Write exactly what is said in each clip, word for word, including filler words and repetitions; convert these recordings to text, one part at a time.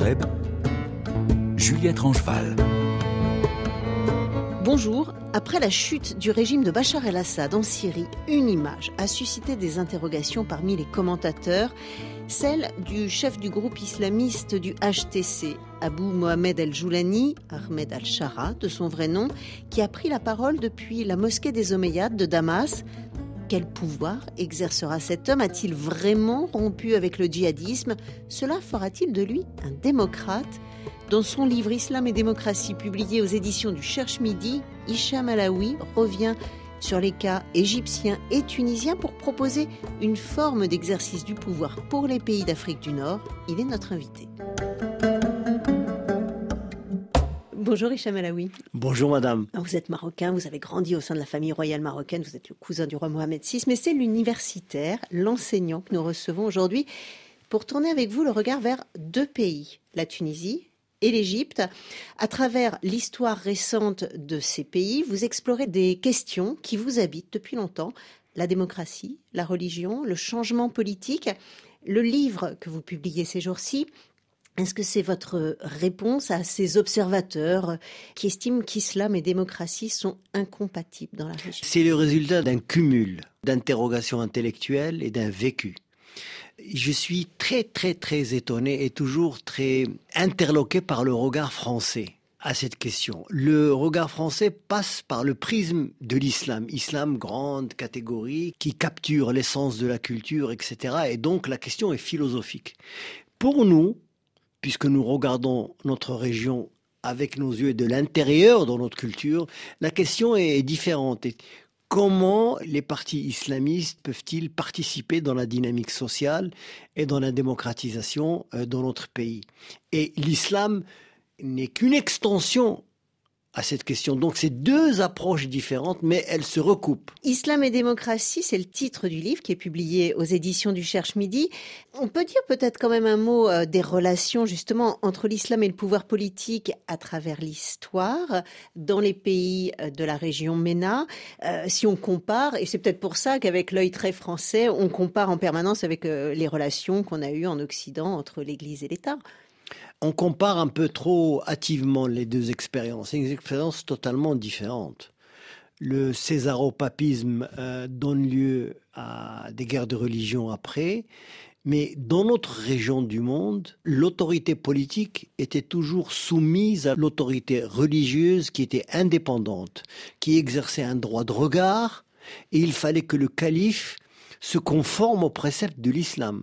web, Juliette Rangeval. Bonjour. Après la chute du régime de Bachar el-Assad en Syrie, une image a suscité des interrogations parmi les commentateurs, celle du chef du groupe islamiste du H T C, Abou Mohamed el-Joulani, Ahmed al-Shara de son vrai nom, qui a pris la parole depuis la mosquée des Omeyyades de Damas. Quel pouvoir exercera cet homme ? A-t-il vraiment rompu avec le djihadisme ? Cela fera-t-il de lui un démocrate ? Dans son livre Islam et démocratie, publié aux éditions du Cherche Midi, Hicham Alaoui revient sur les cas égyptiens et tunisiens pour proposer une forme d'exercice du pouvoir pour les pays d'Afrique du Nord. Il est notre invité. Bonjour Hicham Alaoui. Bonjour madame. Vous êtes marocain, vous avez grandi au sein de la famille royale marocaine, vous êtes le cousin du roi Mohamed six, mais c'est l'universitaire, l'enseignant que nous recevons aujourd'hui pour tourner avec vous le regard vers deux pays, la Tunisie et l'Égypte. À travers l'histoire récente de ces pays, vous explorez des questions qui vous habitent depuis longtemps, la démocratie, la religion, le changement politique. Le livre que vous publiez ces jours-ci, est-ce que c'est votre réponse à ces observateurs qui estiment qu'islam et démocratie sont incompatibles dans la région ? C'est le résultat d'un cumul d'interrogations intellectuelles et d'un vécu. Je suis très très très étonné et toujours très interloqué par le regard français à cette question. Le regard français passe par le prisme de l'islam. Islam, grande catégorie qui capture l'essence de la culture, et cetera. Et donc la question est philosophique. Pour nous, puisque nous regardons notre région avec nos yeux de l'intérieur dans notre culture, la question est différente. Et comment les partis islamistes peuvent-ils participer dans la dynamique sociale et dans la démocratisation dans notre pays ? Et l'islam n'est qu'une extension à cette question. Donc c'est deux approches différentes, mais elles se recoupent. Islam et démocratie, c'est le titre du livre qui est publié aux éditions du Cherche Midi. On peut dire peut-être quand même un mot euh, des relations justement entre l'islam et le pouvoir politique à travers l'histoire dans les pays de la région MENA. Euh, si on compare, et c'est peut-être pour ça qu'avec l'œil très français, on compare en permanence avec euh, les relations qu'on a eues en Occident entre l'Église et l'État. On compare un peu trop hâtivement les deux expériences. C'est une expérience totalement différente. Le césaropapisme euh, donne lieu à des guerres de religion après, mais dans notre région du monde, l'autorité politique était toujours soumise à l'autorité religieuse qui était indépendante, qui exerçait un droit de regard, et il fallait que le calife se conforme aux préceptes de l'islam.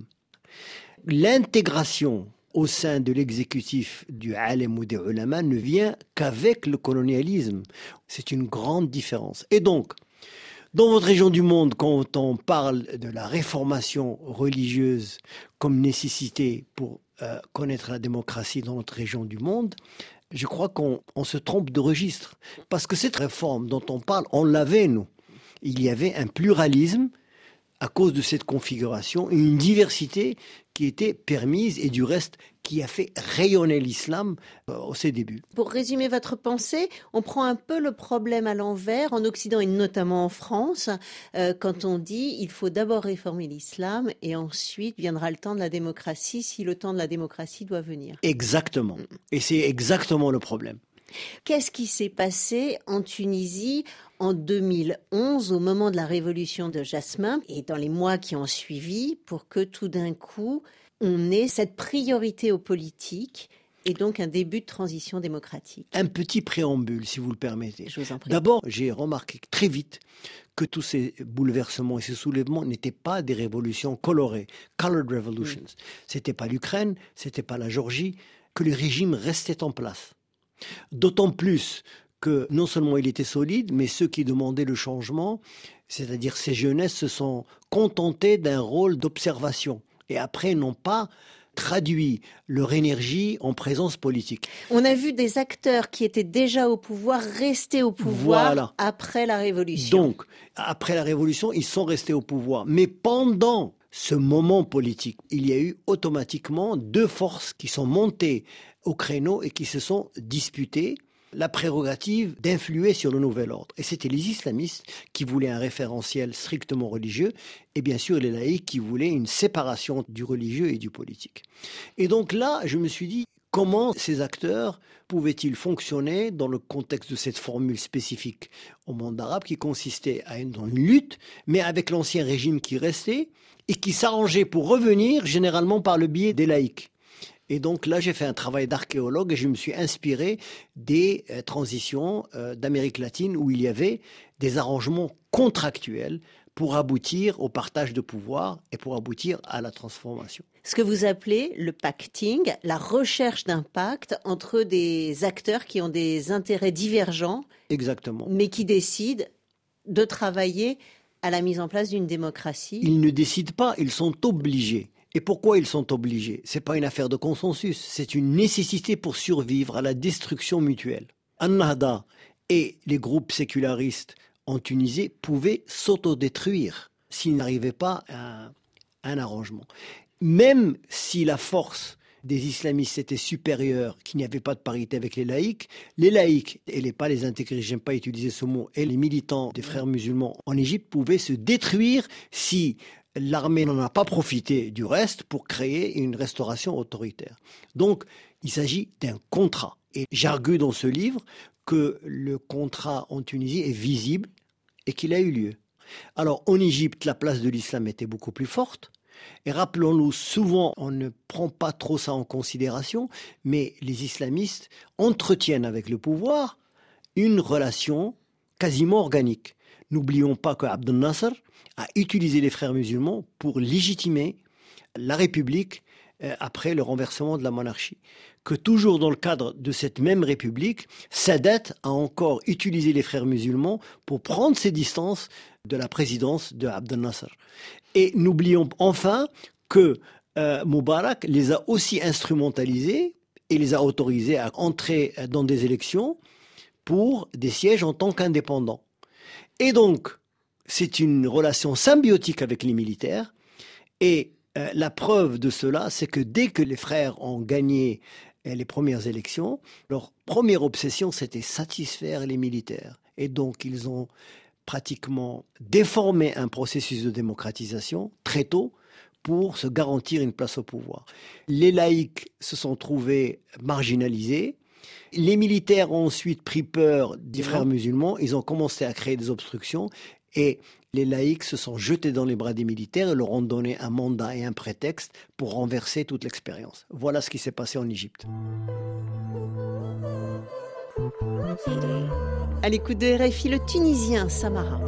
L'intégration au sein de l'exécutif du alim ou des ulama ne vient qu'avec le colonialisme. C'est une grande différence. Et donc, dans votre région du monde, quand on parle de la réformation religieuse comme nécessité pour euh, connaître la démocratie dans notre région du monde, je crois qu'on on se trompe de registre. Parce que cette réforme dont on parle, on l'avait, nous. Il y avait un pluralisme à cause de cette configuration, une diversité qui était permise et du reste qui a fait rayonner l'islam euh, au ses débuts. Pour résumer votre pensée, on prend un peu le problème à l'envers en Occident et notamment en France euh, quand on dit il faut d'abord réformer l'islam et ensuite viendra le temps de la démocratie si le temps de la démocratie doit venir. Exactement. Et c'est exactement le problème. Qu'est-ce qui s'est passé en Tunisie en deux mille onze, au moment de la révolution de Jasmin, et dans les mois qui ont suivi, pour que tout d'un coup, on ait cette priorité aux politiques et donc un début de transition démocratique ? Un petit préambule, si vous le permettez. Je vous en prie. D'abord, j'ai remarqué très vite que tous ces bouleversements et ces soulèvements n'étaient pas des révolutions colorées, colored revolutions. Mm. C'était pas l'Ukraine, c'était pas la Géorgie, que le régime restait en place. D'autant plus que non seulement il était solide, mais ceux qui demandaient le changement, c'est-à-dire ces jeunesses, se sont contentés d'un rôle d'observation et après n'ont pas traduit leur énergie en présence politique. On a vu des acteurs qui étaient déjà au pouvoir rester au pouvoir voilà. Après la Révolution. Donc, après la Révolution, ils sont restés au pouvoir. Mais pendant ce moment politique, il y a eu automatiquement deux forces qui sont montées au créneau et qui se sont disputées la prérogative d'influer sur le nouvel ordre. Et c'était les islamistes qui voulaient un référentiel strictement religieux et bien sûr les laïcs qui voulaient une séparation du religieux et du politique. Et donc là, je me suis dit, comment ces acteurs pouvaient-ils fonctionner dans le contexte de cette formule spécifique au monde arabe qui consistait à une, dans une lutte, mais avec l'ancien régime qui restait et qui s'arrangeait pour revenir généralement par le biais des laïcs. Et donc là, j'ai fait un travail d'archéologue et je me suis inspiré des euh, transitions euh, d'Amérique latine où il y avait des arrangements contractuels pour aboutir au partage de pouvoir et pour aboutir à la transformation. Ce que vous appelez le pacting, la recherche d'un pacte entre des acteurs qui ont des intérêts divergents. Exactement. Mais qui décident de travailler à la mise en place d'une démocratie. Ils ne décident pas, ils sont obligés. Et pourquoi ils sont obligés ? Ce n'est pas une affaire de consensus, c'est une nécessité pour survivre à la destruction mutuelle. An-Nahda et les groupes sécularistes en Tunisie pouvaient s'autodétruire s'ils n'arrivaient pas à un arrangement. Même si la force des islamistes était supérieure, qu'il n'y avait pas de parité avec les laïcs, les laïcs, et les, pas les intégrés, j'aime pas utiliser ce mot, et les militants des frères musulmans en Égypte pouvaient se détruire si l'armée n'en a pas profité du reste pour créer une restauration autoritaire. Donc, il s'agit d'un contrat. Et j'argue dans ce livre que le contrat en Tunisie est visible et qu'il a eu lieu. Alors, en Égypte, la place de l'islam était beaucoup plus forte. Et rappelons-nous, souvent, on ne prend pas trop ça en considération, mais les islamistes entretiennent avec le pouvoir une relation quasiment organique. N'oublions pas que Abdel Nasser a utilisé les frères musulmans pour légitimer la République après le renversement de la monarchie. Que toujours dans le cadre de cette même République, Sadat a encore utilisé les frères musulmans pour prendre ses distances de la présidence de Abdel Nasser. Et n'oublions enfin que euh, Moubarak les a aussi instrumentalisés et les a autorisés à entrer dans des élections pour des sièges en tant qu'indépendants. Et donc, c'est une relation symbiotique avec les militaires. Et euh, la preuve de cela, c'est que dès que les frères ont gagné euh, les premières élections, leur première obsession, c'était satisfaire les militaires. Et donc, ils ont pratiquement déformé un processus de démocratisation très tôt pour se garantir une place au pouvoir. Les laïcs se sont trouvés marginalisés. Les militaires ont ensuite pris peur des frères musulmans. Ils ont commencé à créer des obstructions et les laïcs se sont jetés dans les bras des militaires et leur ont donné un mandat et un prétexte pour renverser toute l'expérience. Voilà ce qui s'est passé en Égypte. À l'écoute de R F I, le Tunisien Samara.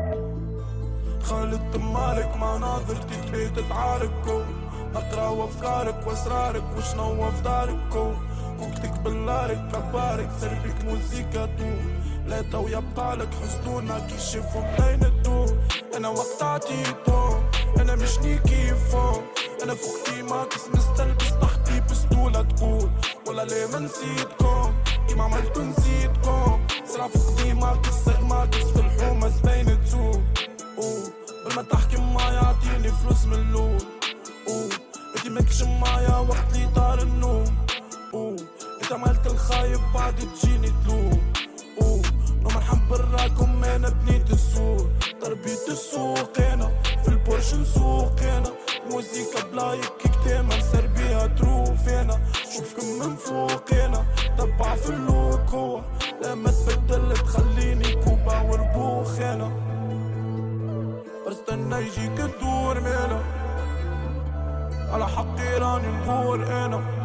خالد مالك مناظر تتبي تتعاركو نقرا افكارك واسرارك وشنو في داركو وقتك بالارك كبارك سربك موزيكا دوم لا تو يبقى لك حسدونا كي شافوا منين الدور انا وقت عطيتهم انا مش كيفهم انا فوق كيماكس مستلبس تحتي بسطولة تقول ولا ليه ما نسيتكم كيما عملتو نسيتكم صرا فوق كيماكس صغ ماكس في الحومة زباين تسوق بل ما تحكي معايا عطيني فلوس من اللون انتي ماكش معايا وقت لي طار النوم انت عملت الخايب بعد تجيني تلوم لو ما نحب راكم انا بنيت السوق تربيت السوق انا في البورش نسوق انا موزيكا بلايك كتامة نسر بيها تروف انا شوفكم من فوق انا تبع في اللوك هو لما تبدل تخليني كوبا وربوخ انا بستنى يجيك الدور مالا على حقي راني نغور انا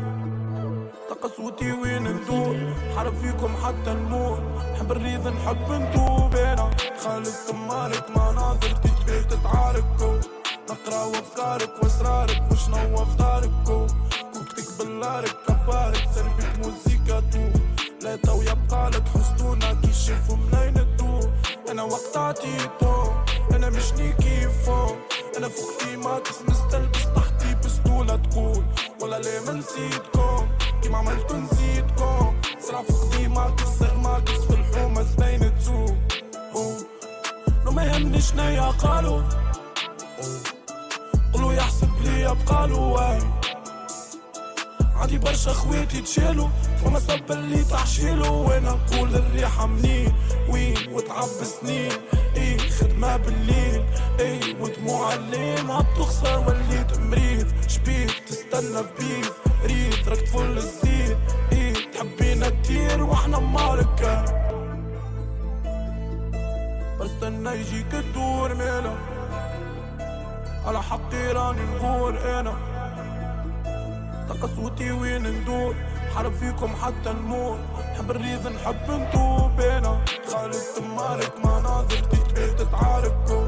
قسوتي وين ندور حرب فيكم حتى نموت نحب الريض نحب نتوب انا خالد كمالك مناظر تتبي تتعاركو نقرا افكارك واسرارك وشنو في داركو كوكتك بالارك كبارك سربك موزيكا دوم لا تو يبقى لك حسدونا كي شافوا منين الدور انا وقت عطيتهم انا مش كيفهم انا فوق كيماكس مستلبس تحتي بسطولة تقول ولا ليه ما نسيتكم كيما عملتو نسيتكم صرا فوق ديماكس صغ ماكس في الحومة زباين تسوق لو ما يهمنيش نيا قالوا قولوا يحسب لي يبقالوا واي عندي برشا خواتي تشالوا فما صب اللي تحشيلو وانا نقول الريحة منين وين وتعب سنين ايه خدمة بالليل ايه ودموع الليل ما بتخسر وليت مريض شبيك تستنى ببيف ريت ركت فل الزين نستنى يجيك الدور ميلا على حقي راني نقول انا تقصوتي وين ندور حرب فيكم حتى نموت نحب الريض نحب نتوب انا خالد تمارك مناظر تتبيت تعاركوا.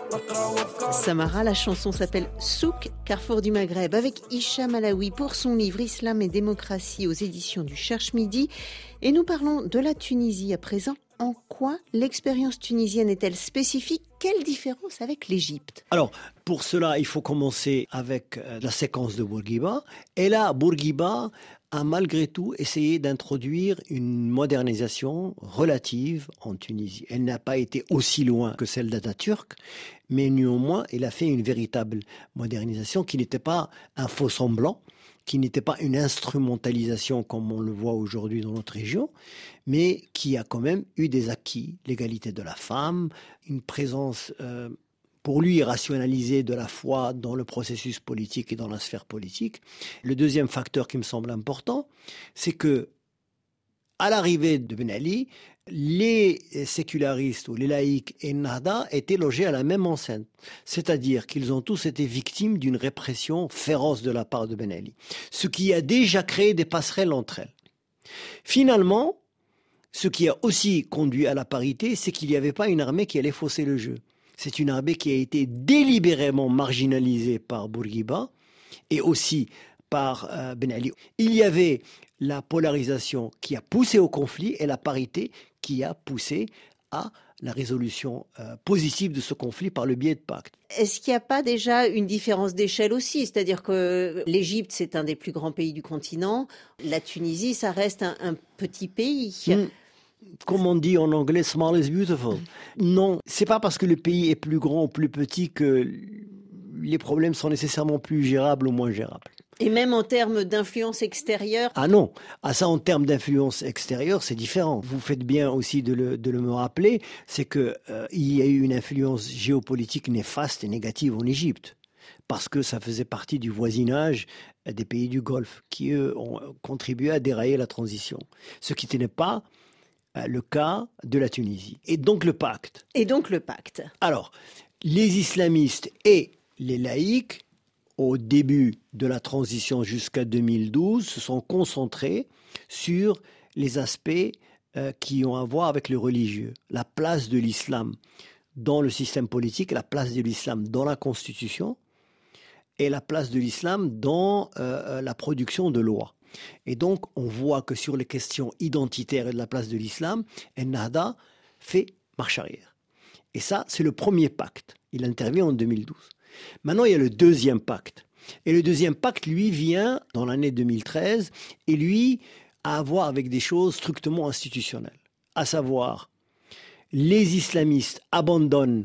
Samara, la chanson s'appelle Souk, Carrefour du Maghreb, avec Hicham Alaoui pour son livre Islam et démocratie aux éditions du Cherche Midi. Et nous parlons de la Tunisie à présent. En quoi l'expérience tunisienne est-elle spécifique? Quelle différence avec l'Égypte? Alors, pour cela, il faut commencer avec la séquence de Bourguiba. Et là, Bourguiba a malgré tout essayé d'introduire une modernisation relative en Tunisie. Elle n'a pas été aussi loin que celle d'Atatürk, mais néanmoins, elle a fait une véritable modernisation qui n'était pas un faux semblant, qui n'était pas une instrumentalisation comme on le voit aujourd'hui dans notre région, mais qui a quand même eu des acquis, l'égalité de la femme, une présence euh, pour lui rationalisée de la foi dans le processus politique et dans la sphère politique. Le deuxième facteur qui me semble important, c'est que à l'arrivée de Ben Ali, les sécularistes ou les laïcs et Nahda étaient logés à la même enceinte. C'est-à-dire qu'ils ont tous été victimes d'une répression féroce de la part de Ben Ali. Ce qui a déjà créé des passerelles entre elles. Finalement, ce qui a aussi conduit à la parité, c'est qu'il n'y avait pas une armée qui allait fausser le jeu. C'est une armée qui a été délibérément marginalisée par Bourguiba et aussi par euh, Ben Ali. Il y avait la polarisation qui a poussé au conflit et la parité qui a poussé à la résolution euh, positive de ce conflit par le biais de pactes. Est-ce qu'il n'y a pas déjà une différence d'échelle aussi? C'est-à-dire que l'Égypte, c'est un des plus grands pays du continent. La Tunisie, ça reste un, un petit pays. Mmh. Comme on dit en anglais, small is beautiful. Non, c'est pas parce que le pays est plus grand ou plus petit que les problèmes sont nécessairement plus gérables ou moins gérables. Et même en termes d'influence extérieure? Ah non, ah ça en termes d'influence extérieure, c'est différent. Vous faites bien aussi de le, de le me rappeler, c'est qu'il euh, y a eu une influence géopolitique néfaste et négative en Égypte, parce que ça faisait partie du voisinage des pays du Golfe, qui eux ont contribué à dérailler la transition. Ce qui n'est pas euh, le cas de la Tunisie. Et donc le pacte. Et donc le pacte. Alors, les islamistes et les laïcs, au début de la transition jusqu'à deux mille douze, se sont concentrés sur les aspects euh, qui ont à voir avec le religieux. La place de l'islam dans le système politique, la place de l'islam dans la Constitution et la place de l'islam dans euh, la production de lois. Et donc, on voit que sur les questions identitaires et de la place de l'islam, Ennahda fait marche arrière. Et ça, c'est le premier pacte. Il intervient en deux mille douze. Maintenant, il y a le deuxième pacte. Et le deuxième pacte, lui, vient dans l'année deux mille treize et lui a à voir avec des choses strictement institutionnelles. À savoir, les islamistes abandonnent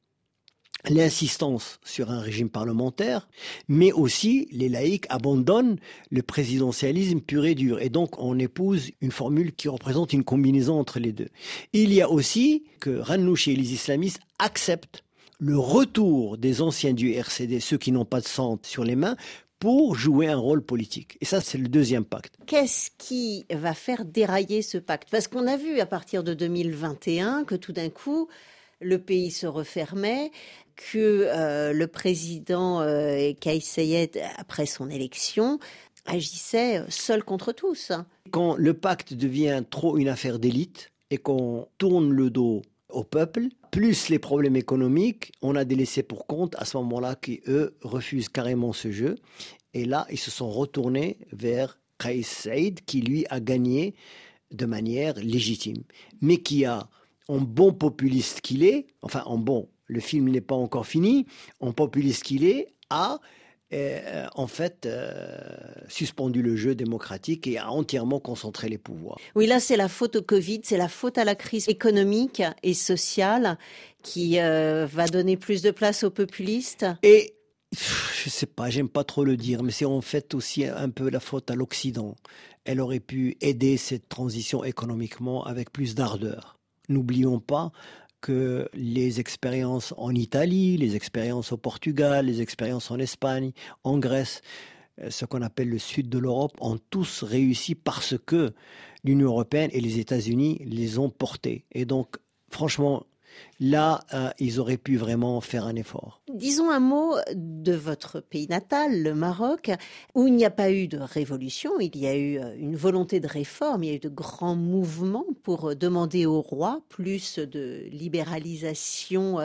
l'insistance sur un régime parlementaire, mais aussi les laïcs abandonnent le présidentialisme pur et dur. Et donc, on épouse une formule qui représente une combinaison entre les deux. Il y a aussi que Ranouchi et les islamistes acceptent le retour des anciens du R C D, ceux qui n'ont pas de sang sur les mains, pour jouer un rôle politique. Et ça, c'est le deuxième pacte. Qu'est-ce qui va faire dérailler ce pacte? Parce qu'on a vu à partir de deux mille vingt et un que tout d'un coup, le pays se refermait, que euh, le président euh, Kais Saied, après son élection, agissait seul contre tous. Quand le pacte devient trop une affaire d'élite et qu'on tourne le dos au peuple, plus les problèmes économiques, on a des laissés pour compte à ce moment-là qui, eux, refusent carrément ce jeu. Et là, ils se sont retournés vers Kais Saied, qui, lui, a gagné de manière légitime. Mais qui a, en bon populiste qu'il est, enfin, en bon, le film n'est pas encore fini, en populiste qu'il est, a euh, en fait euh, suspendu le jeu démocratique et a entièrement concentré les pouvoirs. Oui, là, c'est la faute au Covid, c'est la faute à la crise économique et sociale qui euh, va donner plus de place aux populistes. Et je sais pas, j'aime pas trop le dire, mais c'est en fait aussi un peu la faute à l'Occident. Elle aurait pu aider cette transition économiquement avec plus d'ardeur. N'oublions pas que les expériences en Italie, les expériences au Portugal, les expériences en Espagne, en Grèce, ce qu'on appelle le sud de l'Europe, ont tous réussi parce que l'Union européenne et les États-Unis les ont portés. Et donc, franchement, Là, euh, ils auraient pu vraiment faire un effort. Disons un mot de votre pays natal, le Maroc, où il n'y a pas eu de révolution, il y a eu une volonté de réforme, il y a eu de grands mouvements pour demander au roi plus de libéralisation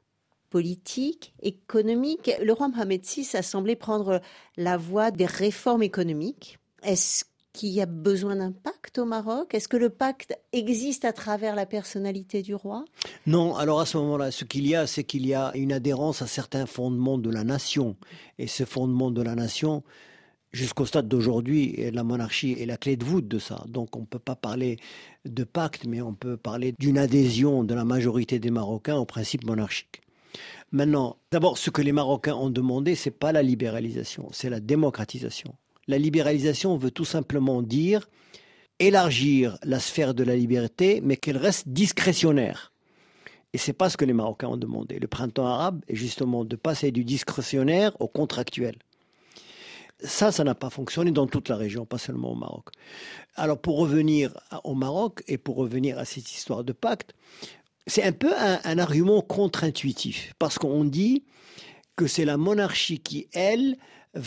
politique, économique. Le roi Mohamed six a semblé prendre la voie des réformes économiques. Est-ce qu'il y a besoin d'un pacte au Maroc? Est-ce que le pacte existe à travers la personnalité du roi? Non, alors à ce moment-là, ce qu'il y a, c'est qu'il y a une adhérence à certains fondements de la nation. Et ce fondement de la nation, jusqu'au stade d'aujourd'hui, la monarchie est la clé de voûte de ça. Donc on ne peut pas parler de pacte, mais on peut parler d'une adhésion de la majorité des Marocains au principe monarchique. Maintenant, d'abord, ce que les Marocains ont demandé, ce n'est pas la libéralisation, c'est la démocratisation. La libéralisation veut tout simplement dire élargir la sphère de la liberté, mais qu'elle reste discrétionnaire. Et ce n'est pas ce que les Marocains ont demandé. Le printemps arabe est justement de passer du discrétionnaire au contractuel. Ça, ça n'a pas fonctionné dans toute la région, pas seulement au Maroc. Alors pour revenir au Maroc et pour revenir à cette histoire de pacte, c'est un peu un, un argument contre-intuitif, parce qu'on dit que c'est la monarchie qui, elle,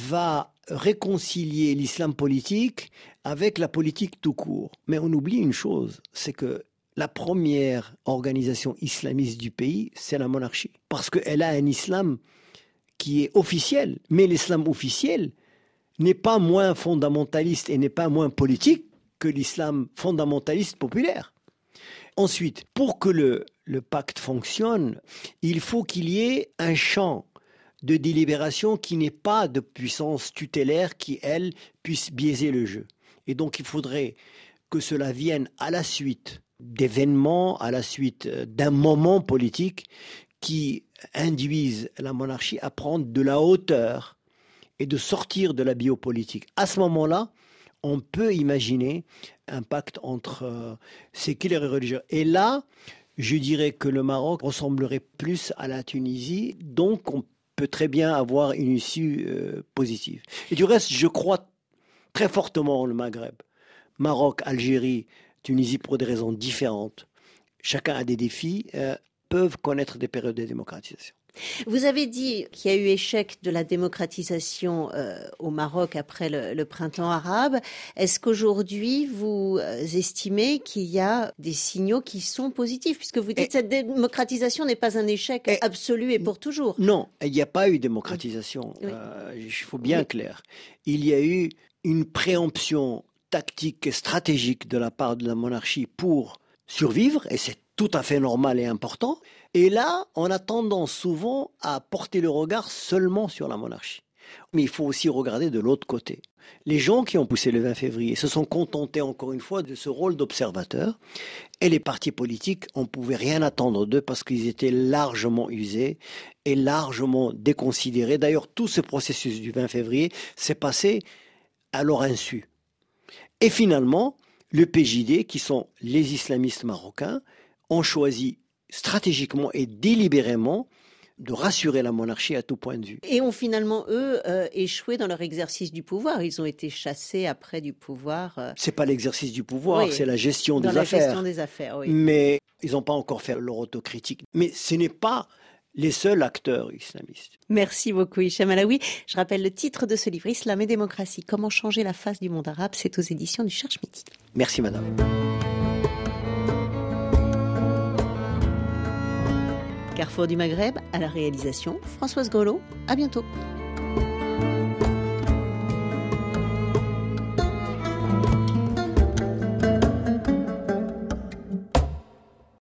va réconcilier l'islam politique avec la politique tout court. Mais on oublie une chose, c'est que la première organisation islamiste du pays, c'est la monarchie. Parce qu'elle a un islam qui est officiel. Mais l'islam officiel n'est pas moins fondamentaliste et n'est pas moins politique que l'islam fondamentaliste populaire. Ensuite, pour que le, le pacte fonctionne, il faut qu'il y ait un champ de délibération qui n'est pas de puissance tutélaire qui, elle, puisse biaiser le jeu. Et donc, il faudrait que cela vienne à la suite d'événements, à la suite d'un moment politique qui induisent la monarchie à prendre de la hauteur et de sortir de la biopolitique. À ce moment-là, on peut imaginer un pacte entre euh, séculaires et religieux. Et là, je dirais que le Maroc ressemblerait plus à la Tunisie, donc on peut très bien avoir une issue euh, positive. Et du reste, je crois très fortement au Maghreb. Maroc, Algérie, Tunisie, pour des raisons différentes, chacun a des défis, euh, peuvent connaître des périodes de démocratisation. Vous avez dit qu'il y a eu échec de la démocratisation euh, au Maroc après le, le printemps arabe. Est-ce qu'aujourd'hui, vous estimez qu'il y a des signaux qui sont positifs? Puisque vous dites que cette démocratisation n'est pas un échec et, absolu et pour toujours. Non, il n'y a pas eu de démocratisation. Il oui. euh, faut bien oui. clair. Il y a eu une préemption tactique et stratégique de la part de la monarchie pour survivre, et c'est tout à fait normal et important. Et là, on a tendance souvent à porter le regard seulement sur la monarchie. Mais il faut aussi regarder de l'autre côté. Les gens qui ont poussé le vingt février se sont contentés encore une fois de ce rôle d'observateur. Et les partis politiques, on ne pouvait rien attendre d'eux parce qu'ils étaient largement usés et largement déconsidérés. D'ailleurs, tout ce processus du vingt février s'est passé à leur insu. Et finalement, le P J D, qui sont les islamistes marocains, ont choisi stratégiquement et délibérément de rassurer la monarchie à tout point de vue. Et ont finalement, eux, euh, échoué dans leur exercice du pouvoir. Ils ont été chassés après du pouvoir. Euh... C'est pas l'exercice du pouvoir, oui, c'est la gestion dans des la affaires. gestion des affaires, oui. Mais ils n'ont pas encore fait leur autocritique. Mais ce n'est pas les seuls acteurs islamistes. Merci beaucoup, Hicham Alaoui. Je rappelle le titre de ce livre, Islam et démocratie, comment changer la face du monde arabe. C'est aux éditions du Cherche Midi. Merci, madame. Carrefour du Maghreb, à la réalisation, Françoise Grelot. À bientôt.